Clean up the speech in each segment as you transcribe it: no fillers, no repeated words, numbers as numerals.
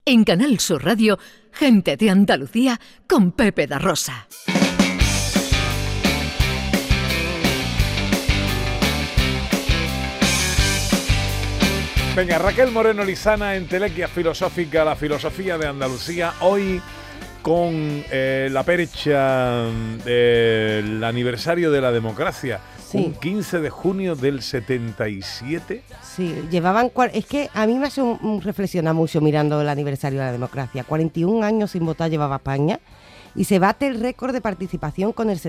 En Canal Sur Radio, Gente de Andalucía con Pepe da Rosa. Venga, Raquel Moreno Lizana, entelequia filosófica, la filosofía de Andalucía, hoy con la percha del aniversario de la democracia, sí. Un 15 de junio del 77. Sí, llevaban... Es que a mí me hace reflexionar mucho mirando el aniversario de la democracia. 41 años sin votar llevaba España y se bate el récord de participación con el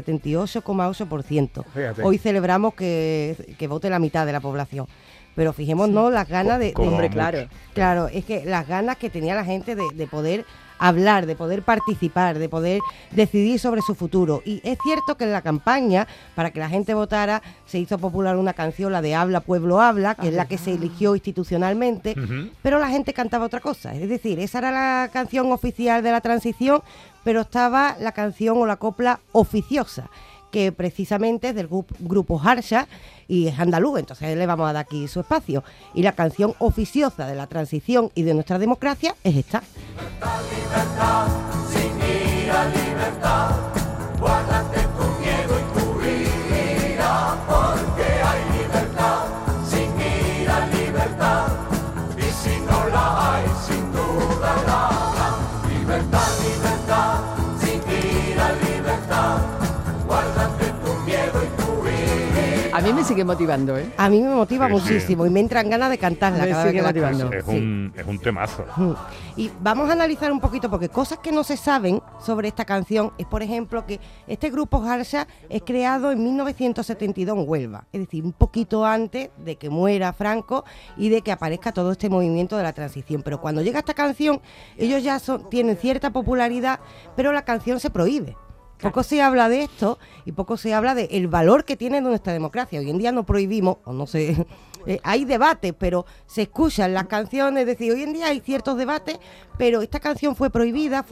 78,8%. Fíjate. Hoy celebramos que vote la mitad de la población. Pero fijémonos las ganas de... Hombre, claro. Claro, es que las ganas que tenía la gente de poder hablar, de poder participar, de poder decidir sobre su futuro. Y es cierto que en la campaña, para que la gente votara, se hizo popular una canción, la de Habla, Pueblo Habla, que es la que se eligió institucionalmente, pero la gente cantaba otra cosa. Es decir, esa era la canción oficial de la transición, pero estaba la canción o la copla oficiosa, que precisamente es del grupo Harsha y es andaluz, entonces le vamos a dar aquí su espacio. Y la canción oficiosa de la transición y de nuestra democracia es esta. Libertad, libertad, sin ira, libertad, guárdate tu miedo y tu ira, porque hay libertad, sin ira, libertad, y si no la hay, sin duda la habrá. Libertad, libertad, sin ira, libertad, guárdate tu miedo y tu ira. A mí me sigue motivando, ¿eh? A mí me motiva Sí, muchísimo sí. y me entran ganas de cantarla Me cada vez sigue que la motivando. escucho. Es un temazo. Y vamos a analizar un poquito, porque cosas que no se saben sobre esta canción es, por ejemplo, que este grupo Harsha es creado en 1972 en Huelva, es decir, un poquito antes de que muera Franco y de que aparezca todo este movimiento de la transición. Pero cuando llega esta canción, ellos ya tienen cierta popularidad, pero la canción se prohíbe. Poco se habla de esto y poco se habla del valor que tiene nuestra democracia. Hoy en día no prohibimos, o no sé, hay debates, pero se escuchan las canciones. Es decir, hoy en día hay ciertos debates, pero esta canción fue prohibida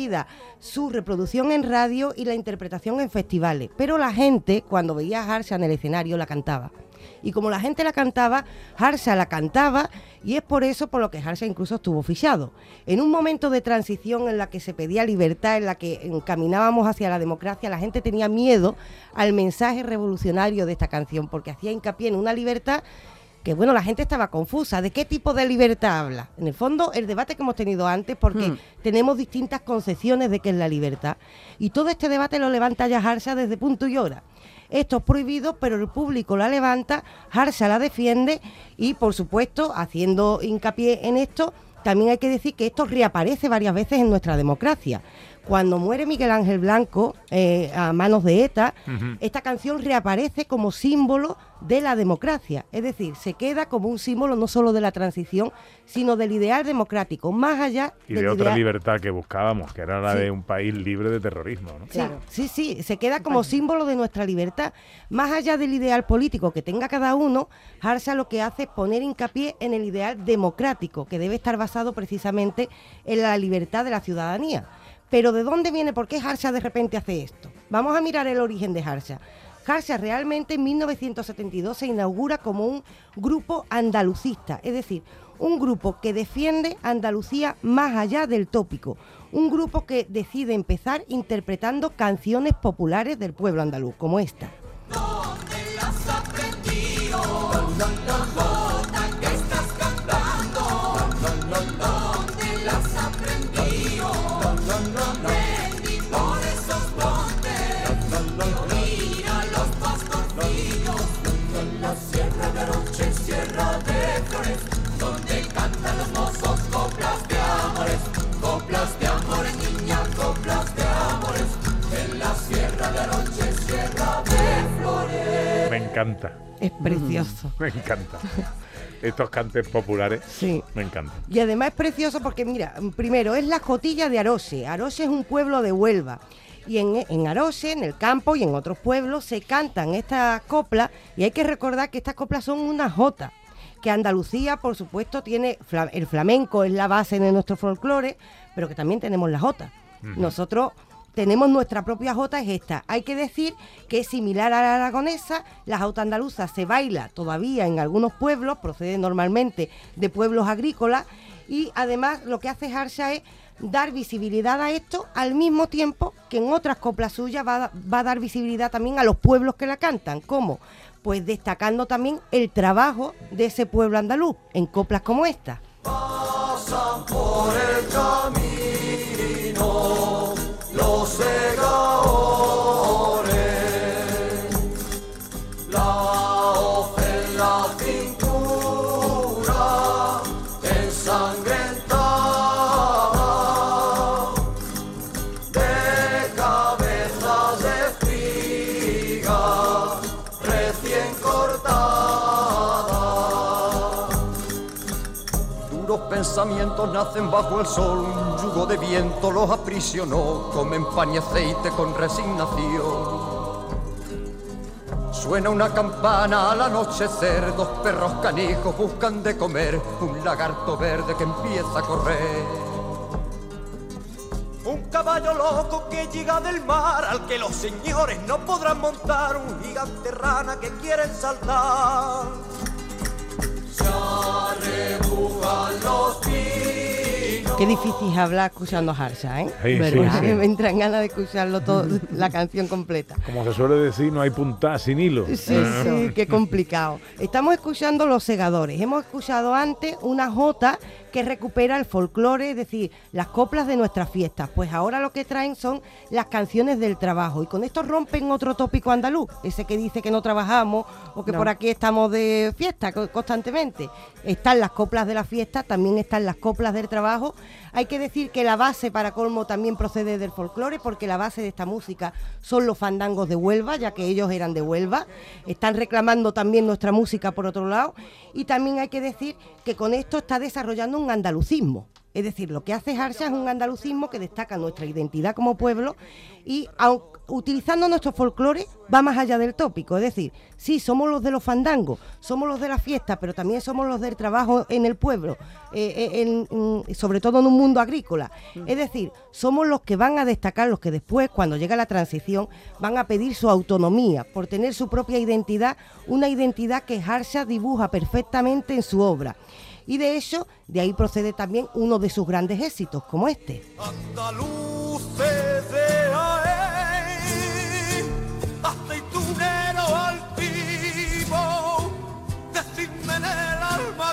su reproducción en radio y la interpretación en festivales. Pero la gente, cuando veía a Harsha en el escenario, la cantaba. Y como la gente la cantaba, Harsha la cantaba, y es por eso por lo que Harsha incluso estuvo fichado. En un momento de transición en la que se pedía libertad, en la que encaminábamos hacia la democracia, la gente tenía miedo al mensaje revolucionario de esta canción, porque hacía hincapié en una libertad que, bueno, la gente estaba confusa. ¿De qué tipo de libertad habla? En el fondo, el debate que hemos tenido antes, porque tenemos distintas concepciones de qué es la libertad. Y todo este debate lo levanta ya Harsha desde punto y hora. Esto es prohibido, pero el público la levanta, Harsha la defiende y, por supuesto, haciendo hincapié en esto, también hay que decir que esto reaparece varias veces en nuestra democracia. Cuando muere Miguel Ángel Blanco a manos de ETA, esta canción reaparece como símbolo de la democracia. Es decir, se queda como un símbolo no solo de la transición, sino del ideal democrático, más allá Y del de otra ideal... libertad que buscábamos, que era la Sí. de un país libre de terrorismo, ¿no? Claro. Sí, se queda como símbolo de nuestra libertad. Más allá del ideal político que tenga cada uno, Harsha lo que hace es poner hincapié en el ideal democrático, que debe estar basado precisamente en la libertad de la ciudadanía. Pero ¿de dónde viene? ¿Por qué Harsha de repente hace esto? Vamos a mirar el origen de Harsha. Harsha realmente en 1972 se inaugura como un grupo andalucista, es decir, un grupo que defiende Andalucía más allá del tópico, un grupo que decide empezar interpretando canciones populares del pueblo andaluz, como esta. ¿Dónde las has aprendido? Las gotas que estás cantando. ¿Dónde las has aprendido? Aprendí por esos montes. Mira los pastorcillos. En la sierra de Aroche, sierra de Flores, donde cantan los mozos coplas de amores. Coplas de amores, niña, coplas de amores. En la sierra de Aroche, sierra de Flores. Me encanta, Es precioso. me encanta. Estos cantes populares, Sí. me encantan. Y además es precioso porque, mira, primero es la Jotilla de Aroche. Aroche es un pueblo de Huelva. Y en Aroche, en el campo y en otros pueblos se cantan estas coplas. Y hay que recordar que estas coplas son una jota. Que Andalucía, por supuesto, tiene... El flamenco es la base de nuestro folclore, pero que también tenemos la jota. Nosotros... tenemos nuestra propia jota, es esta. Hay que decir que es similar a la aragonesa, la jota andaluza se baila todavía en algunos pueblos, procede normalmente de pueblos agrícolas, Y además lo que hace Harsha es dar visibilidad a esto, al mismo tiempo que en otras coplas suyas va a dar visibilidad también a los pueblos que la cantan. ¿Cómo? Pues destacando también el trabajo de ese pueblo andaluz en coplas como esta. Pasan por el camino los segadores, la hoz en la cintura ensangrentada, de cabezas de espiga recién cortada. Duros pensamientos nacen bajo el sol, un yugo de viento los aprisionó, comen pan y aceite con resignación. Suena una campana al anochecer, dos perros canijos buscan de comer, un lagarto verde que empieza a correr. Un caballo loco que llega del mar, al que los señores no podrán montar, un gigante rana que quieren saltar. Se arrebujan los pinos. Qué difícil es hablar escuchando a Harsha, ¿eh? Sí, ¿Verdad? sí, sí. Me entran ganas de escucharlo todo, la canción completa. Como se suele decir, no hay puntada sin hilo. Sí, sí, qué complicado. Estamos escuchando Los Segadores. Hemos escuchado antes una jota que recupera el folclore, es decir, las coplas de nuestras fiestas. Pues ahora lo que traen son las canciones del trabajo. Y con esto rompen otro tópico andaluz, ese que dice que no trabajamos o que por aquí estamos de fiesta constantemente. Están las coplas de la fiesta, también están las coplas del trabajo. Hay que decir que la base, para colmo, también procede del folclore, porque la base de esta música son los fandangos de Huelva, ya que ellos eran de Huelva. Están reclamando también nuestra música por otro lado. Y también hay que decir que con esto está desarrollando un andalucismo. Es decir, lo que hace Harsha es un andalucismo que destaca nuestra identidad como pueblo y utilizando nuestro folclore va más allá del tópico. Es decir, sí, somos los de los fandangos, somos los de la fiesta, pero también somos los del trabajo en el pueblo, sobre todo en un mundo agrícola. Es decir, somos los que van a destacar, los que después, cuando llega la transición, van a pedir su autonomía por tener su propia identidad, una identidad que Harsha dibuja perfectamente en su obra. Y de hecho, de ahí procede también uno de sus grandes éxitos, como este. Andaluces de Jaén, aceitunero altivo, decidme en el alma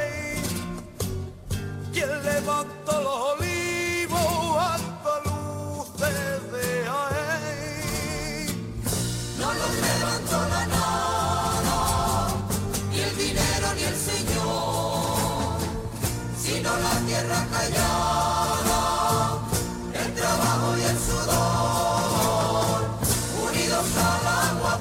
quién levanta los olivos. Andaluces de Jaén, no los levantó la nada, ni el dinero ni el señor, sino la tierra callada, el trabajo y el sudor, unidos al agua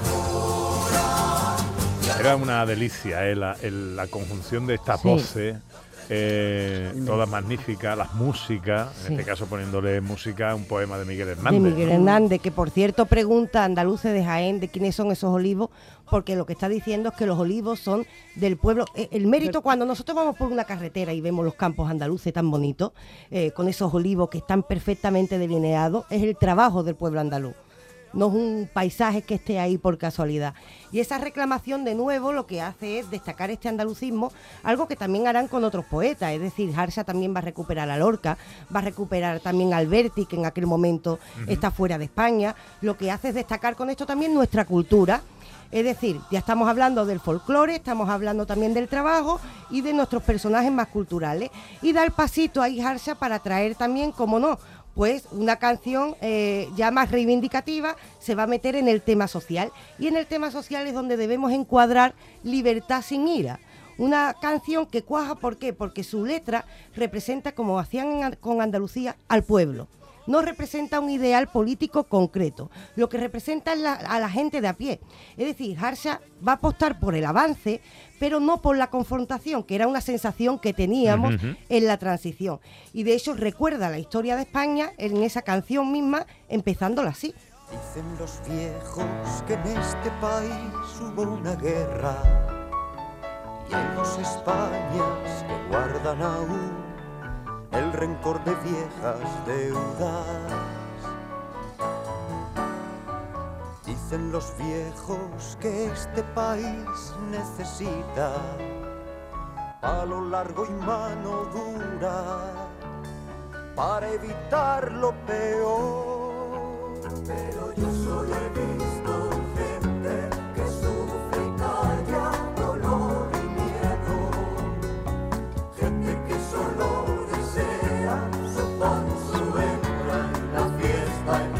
pura. Era una delicia la conjunción de estas voces, todas magníficas, las músicas, en este caso poniéndole música a un poema de Miguel Hernández. De Miguel Hernández, que por cierto pregunta a Andaluces de Jaén de quiénes son esos olivos, porque lo que está diciendo es que los olivos son del pueblo. El mérito, cuando nosotros vamos por una carretera y vemos los campos andaluces tan bonitos, con esos olivos que están perfectamente delineados, es el trabajo del pueblo andaluz. No es un paisaje que esté ahí por casualidad. Y esa reclamación, de nuevo, lo que hace es destacar este andalucismo, algo que también harán con otros poetas. Es decir, Harsha también va a recuperar a Lorca, va a recuperar también a Alberti, que en aquel momento está fuera de España. Lo que hace es destacar con esto también nuestra cultura. Es decir, ya estamos hablando del folclore, estamos hablando también del trabajo y de nuestros personajes más culturales. Y da el pasito ahí Harsha para traer también, como no, pues una canción ya más reivindicativa, se va a meter en el tema social. Y en el tema social es donde debemos encuadrar Libertad sin ira. Una canción que cuaja, ¿por qué? Porque su letra representa, como hacían con Andalucía, al pueblo. No representa un ideal político concreto, lo que representa es a la gente de a pie. Es decir, Harsha va a apostar por el avance, pero no por la confrontación, que era una sensación que teníamos en la transición. Y de hecho recuerda la historia de España en esa canción misma, empezándola así. Dicen los viejos que en este país hubo una guerra y hay dos Españas que guardan aún el rencor de viejas deudas. Dicen los viejos que este país necesita palo largo y mano dura, para evitar lo peor. Pero yo solo he visto gente que sufre y calla dolor y miedo, gente que solo desea su pan, su hembra y la fiesta en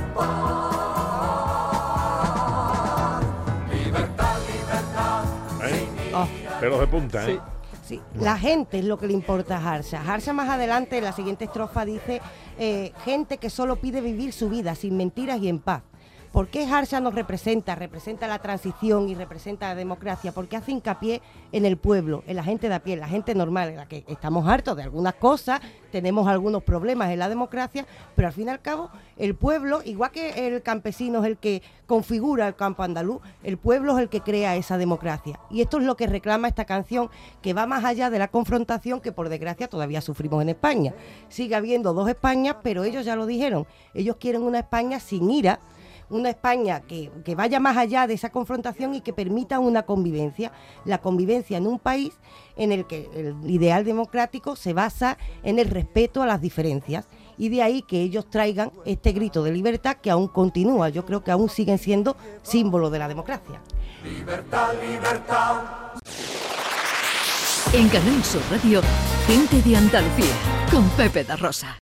paz. Libertad, libertad. Pelos de punta, ¿eh? Sí. Sí, la gente es lo que le importa a Harsha. Harsha más adelante, en la siguiente estrofa, dice gente que solo pide vivir su vida sin mentiras y en paz. ¿Por qué Harsha nos representa? Representa la transición y representa la democracia, porque hace hincapié en el pueblo, en la gente de a pie, en la gente normal, en la que estamos hartos de algunas cosas, tenemos algunos problemas en la democracia, pero al fin y al cabo el pueblo, igual que el campesino es el que configura el campo andaluz, el pueblo es el que crea esa democracia. Y esto es lo que reclama esta canción, que va más allá de la confrontación que por desgracia todavía sufrimos en España. Sigue habiendo dos Españas, pero ellos ya lo dijeron, ellos quieren una España sin ira, una España que vaya más allá de esa confrontación y que permita una convivencia, la convivencia en un país en el que el ideal democrático se basa en el respeto a las diferencias, y de ahí que ellos traigan este grito de libertad que aún continúa. Yo creo que aún siguen siendo símbolo de la democracia. Libertad, libertad. En Canal Sur Radio, Gente de Andalucía, con Pepe da Rosa.